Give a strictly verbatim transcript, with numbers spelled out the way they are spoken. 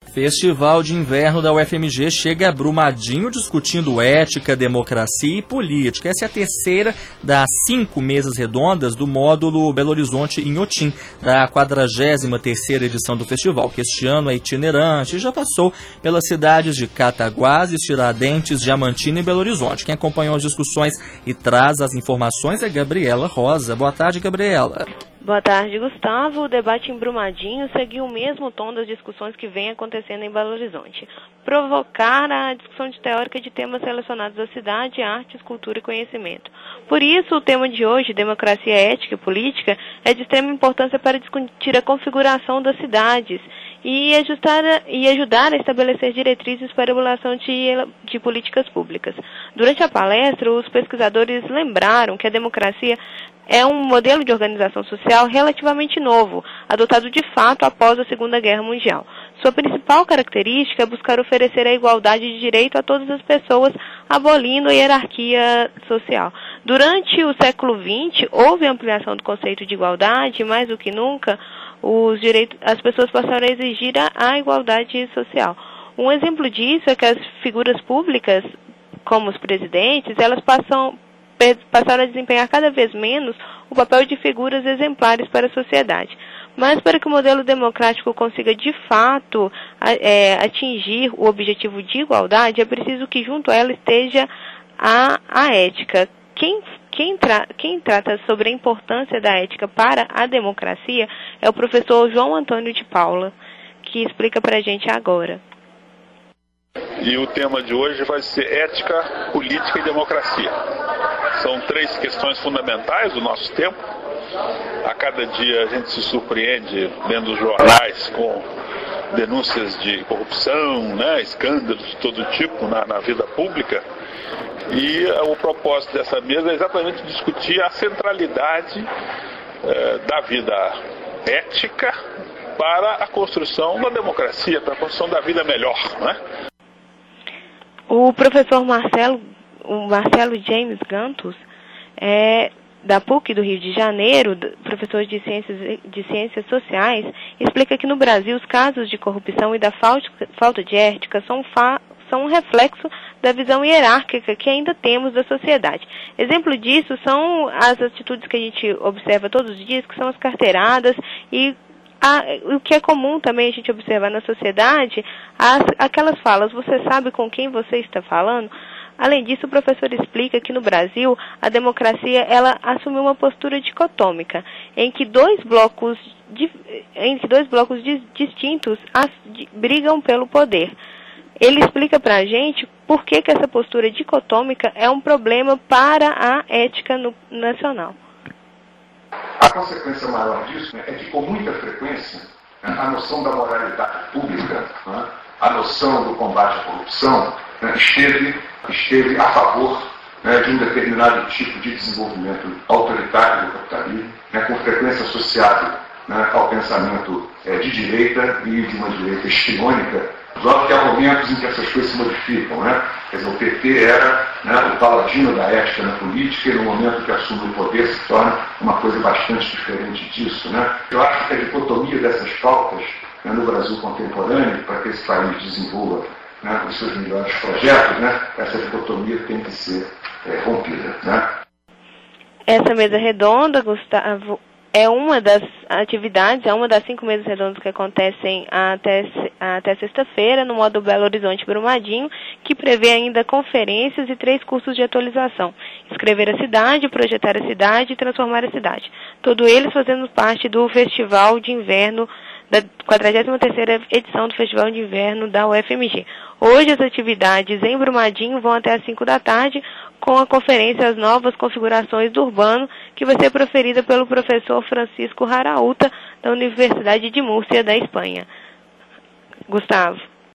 Festival de Inverno da U F M G chega a Brumadinho discutindo ética, democracia e política. Essa é a terceira das cinco mesas redondas do módulo Belo Horizonte Inhotim, da quadragésima terceira edição do festival, que este ano é itinerante e já passou pelas cidades de Cataguases, Tiradentes, Diamantina e Belo Horizonte. Quem acompanhou as discussões e traz as informações é Gabriela Rosa. Boa tarde, Gabriela. Boa tarde, Gustavo. O debate em Brumadinho seguiu o mesmo tom das discussões que vem acontecendo em Belo Horizonte. Provocar a discussão de teórica de temas relacionados à cidade, artes, cultura e conhecimento. Por isso, o tema de hoje, democracia, ética e política, é de extrema importância para discutir a configuração das cidades e, ajustar, e ajudar a estabelecer diretrizes para a elaboração de, de políticas públicas. Durante a palestra, os pesquisadores lembraram que a democracia é um modelo de organização social relativamente novo, adotado de fato após a Segunda Guerra Mundial. Sua principal característica é buscar oferecer a igualdade de direito a todas as pessoas, abolindo a hierarquia social. Durante o século vinte, houve ampliação do conceito de igualdade, e mais do que nunca, os direitos, as pessoas passaram a exigir a, a igualdade social. Um exemplo disso é que as figuras públicas, como os presidentes, elas passam... passaram a desempenhar cada vez menos o papel de figuras exemplares para a sociedade. Mas para que o modelo democrático consiga, de fato, é, atingir o objetivo de igualdade, é preciso que junto a ela esteja a, a ética. Quem, quem, tra, quem trata sobre a importância da ética para a democracia é o professor João Antônio de Paula, que explica para a gente agora. E o tema de hoje vai ser ética, política e democracia. São três questões fundamentais do nosso tempo. A cada dia a gente se surpreende lendo os jornais com denúncias de corrupção, né, escândalos de todo tipo na, na vida pública. E o propósito dessa mesa é exatamente discutir a centralidade eh, da vida ética para a construção da democracia, para a construção da vida melhor, né? O professor Marcelo, o Marcelo James Gantos, é, da P U C do Rio de Janeiro, professor de ciências, de ciências sociais, explica que no Brasil os casos de corrupção e da falta, falta de ética são, fa, são um reflexo da visão hierárquica que ainda temos da sociedade. Exemplo disso são as atitudes que a gente observa todos os dias, que são as carteiradas e Ah, o que é comum também a gente observar na sociedade, as, aquelas falas, você sabe com quem você está falando? Além disso, o professor explica que no Brasil, a democracia ela assumiu uma postura dicotômica, em que dois blocos, de, em que dois blocos de, distintos as, de, brigam pelo poder. Ele explica para a gente por que, que essa postura dicotômica é um problema para a ética no, nacional. A consequência maior disso, né, é que, com muita frequência, né, a noção da moralidade pública, né, a noção do combate à corrupção, né, esteve, esteve a favor, né, de um determinado tipo de desenvolvimento autoritário do capitalismo, né, com frequência associado, né, ao pensamento é, de direita e de uma direita histriônica. Só que há momentos em que essas coisas se modificam, né? Quer dizer, o P T era, né, o paladino da ética na política e no momento que assume o poder se torna uma coisa bastante diferente disso, né? Eu acho que a dicotomia dessas pautas, né, no Brasil contemporâneo, para que esse país desenvolva, né, os seus melhores projetos, né, essa dicotomia tem que ser é, rompida, né? Essa mesa redonda, Gustavo, é uma das atividades, é uma das cinco mesas redondas que acontecem até, até sexta-feira no módulo Belo Horizonte Brumadinho, que prevê ainda conferências e três cursos de atualização. Escrever a cidade, projetar a cidade e transformar a cidade. Todos eles fazendo parte do Festival de Inverno, da quadragésima terceira edição do Festival de Inverno da U F M G. Hoje as atividades em Brumadinho vão até às cinco da tarde, com a conferência As Novas Configurações do Urbano, que vai ser proferida pelo professor Francisco Haraúta, da Universidade de Múrcia, da Espanha. Gustavo.